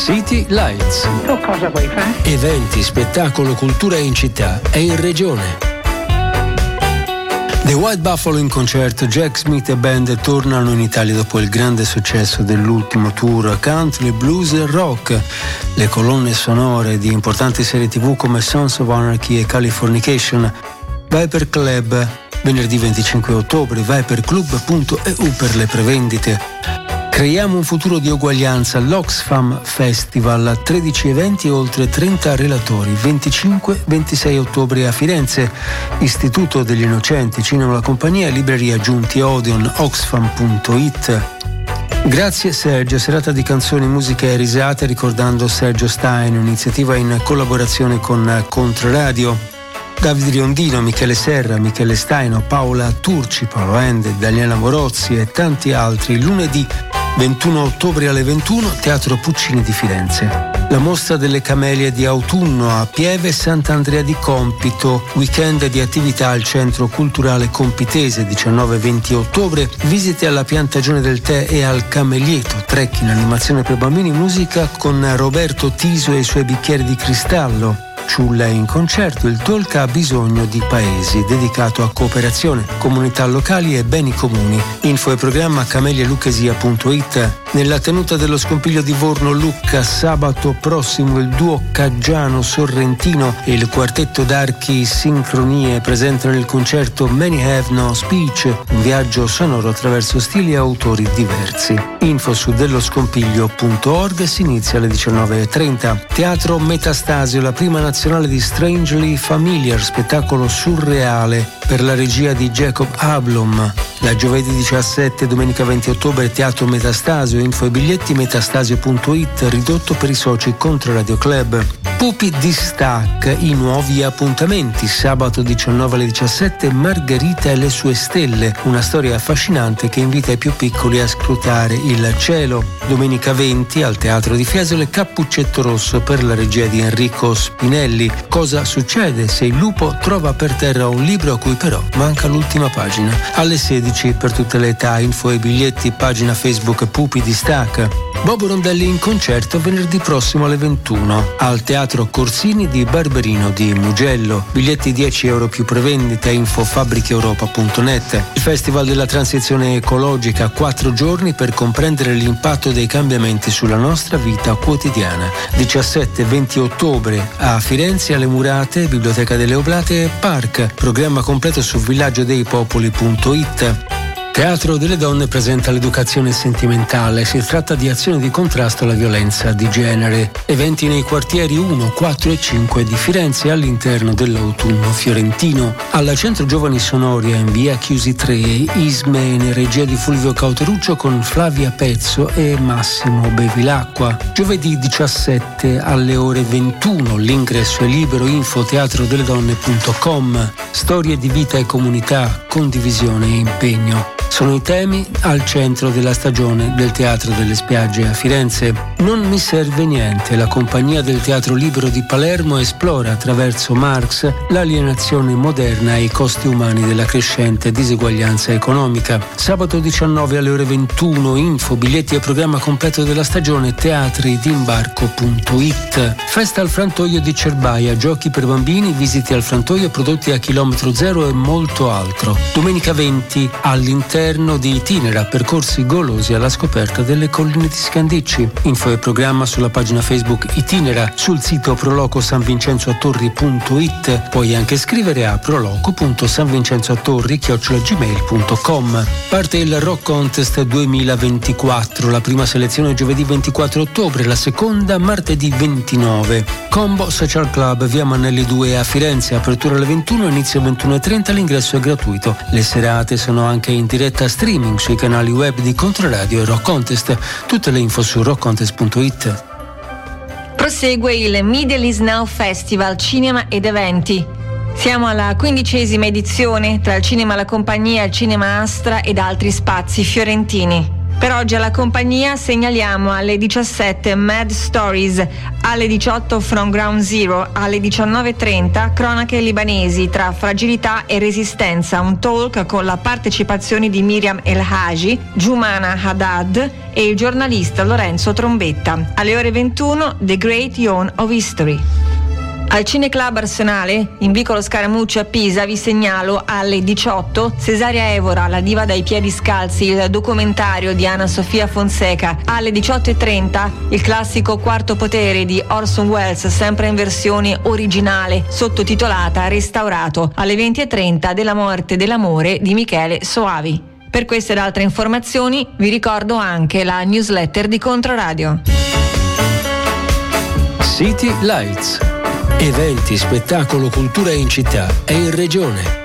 City Lights. Tu cosa vuoi fare? Eventi, spettacolo, cultura in città e in regione. The White Buffalo in concerto. Jack Smith e band tornano in Italia dopo il grande successo dell'ultimo tour country, blues e rock. Le colonne sonore di importanti serie TV come Sons of Anarchy e Californication. Viper Club venerdì 25 ottobre, viperclub.eu per le prevendite. Creiamo un futuro di uguaglianza, l'Oxfam Festival, 13 eventi e oltre 30 relatori, 25-26 ottobre a Firenze, Istituto degli Innocenti, Cinema La Compagnia, Libreria Giunti Odeon, oxfam.it. Grazie Sergio, serata di canzoni, musica e risate ricordando Sergio Stein, un'iniziativa in collaborazione con Controradio. Davide Riondino, Michele Serra, Michele Staino, Paola Turci, Paolo Ende, Daniela Morozzi e tanti altri. Lunedì 21 ottobre alle 21, Teatro Puccini di Firenze. La mostra delle camelie di autunno a Pieve Sant'Andrea di Compito, weekend di attività al Centro Culturale Compitese 19-20 ottobre, visite alla piantagione del tè e al Camelieto, trekking, animazione per bambini, musica con Roberto Tiso e i suoi bicchieri di cristallo. Ciulla in concerto, il Talk ha bisogno di paesi, dedicato a cooperazione, comunità locali e beni comuni. Info e programma camelialuchesia.it. Nella tenuta dello Scompiglio di Vorno Lucca, sabato prossimo il duo Caggiano Sorrentino e il quartetto d'archi Sincronie presentano il concerto Many Have No Speech, un viaggio sonoro attraverso stili e autori diversi. Info su delloscompiglio.org, si inizia alle 19:30. Teatro Metastasio, la prima nazionale di Strangely Familiar, spettacolo surreale per la regia di Jacob Ablom. Da giovedì 17, domenica 20 ottobre, Teatro Metastasio, info e biglietti metastasio.it, ridotto per i soci Contro Radio Club. Pupi di Stack, i nuovi appuntamenti, sabato 19 alle 17, Margherita e le sue stelle, una storia affascinante che invita i più piccoli a scrutare il cielo. Domenica 20 al Teatro di Fiesole, Cappuccetto Rosso per la regia di Enrico Spinelli. Cosa succede se il lupo trova per terra un libro a cui però manca l'ultima pagina? Alle 16 per tutte le età, info e biglietti, pagina Facebook Pupi di Stack. Bobo Rondelli in concerto venerdì prossimo alle 21 al Teatro Corsini di Barberino di Mugello. Biglietti 10 euro più prevendita, info fabbricheuropa.net. Il Festival della Transizione Ecologica, 4 giorni per comprendere l'impatto dei cambiamenti sulla nostra vita quotidiana. 17-20 ottobre a Firenze alle Murate, Biblioteca delle Oblate e Park. Programma completo su villaggiodeipopoli.it. Teatro delle Donne presenta l'educazione sentimentale. Si tratta di azioni di contrasto alla violenza di genere. Eventi nei quartieri 1, 4 e 5 di Firenze all'interno dell'autunno fiorentino. Alla Centro Giovani Sonoria in via Chiusi 3, Ismene, regia di Fulvio Cauteruccio con Flavia Pezzo e Massimo Bevilacqua. Giovedì 17 alle ore 21. L'ingresso è libero, info teatrodelledonne.com. Storie di vita e comunità, condivisione e impegno sono i temi al centro della stagione del Teatro delle Spiagge a Firenze. Non mi serve niente, la compagnia del Teatro Libero di Palermo esplora attraverso Marx l'alienazione moderna e i costi umani della crescente diseguaglianza economica. Sabato 19 alle ore 21, info, biglietti e programma completo della stagione teatridimbarco.it. Festa al frantoio di Cerbaia, giochi per bambini, visite al frantoio, prodotti a chilometro zero e molto altro. Domenica 20 all'interno di Itinera, percorsi golosi alla scoperta delle colline di Scandicci. Info e programma sulla pagina Facebook Itinera, sul sito prolocosanvincenzoattorri.it. Puoi anche scrivere a proloco.sanvincenzoattorri@gmail.com. Parte il Rock Contest 2024, la prima selezione giovedì 24 ottobre, la seconda martedì 29. Combo Social Club, via Mannelli 2 a Firenze, apertura alle 21, inizio 21:30, l'ingresso è gratuito. Le serate sono anche in diretta streaming sui canali web di Controradio e Rock Contest. Tutte le info su rockcontest.it. Prosegue il Middle Is Now Festival Cinema ed Eventi. Siamo alla 15ª edizione tra il Cinema La Compagnia, il Cinema Astra ed altri spazi fiorentini. Per oggi alla compagnia segnaliamo alle 17 Mad Stories, alle 18 From Ground Zero, alle 19.30 Cronache libanesi tra fragilità e resistenza, un talk con la partecipazione di Miriam El Haji, Jumana Haddad e il giornalista Lorenzo Trombetta. Alle ore 21 The Great Yawn of History. Al Cineclub Arsenale, in vicolo Scaramucci a Pisa, vi segnalo alle 18 Cesaria Evora, la diva dai piedi scalzi, il documentario di Anna Sofia Fonseca. Alle 18.30 il classico Quarto Potere di Orson Welles, sempre in versione originale, sottotitolata Restaurato. Alle 20.30 Della morte e dell'amore di Michele Soavi. Per queste ed altre informazioni vi ricordo anche la newsletter di Controradio. City Lights. Eventi, spettacolo, cultura in città e in regione.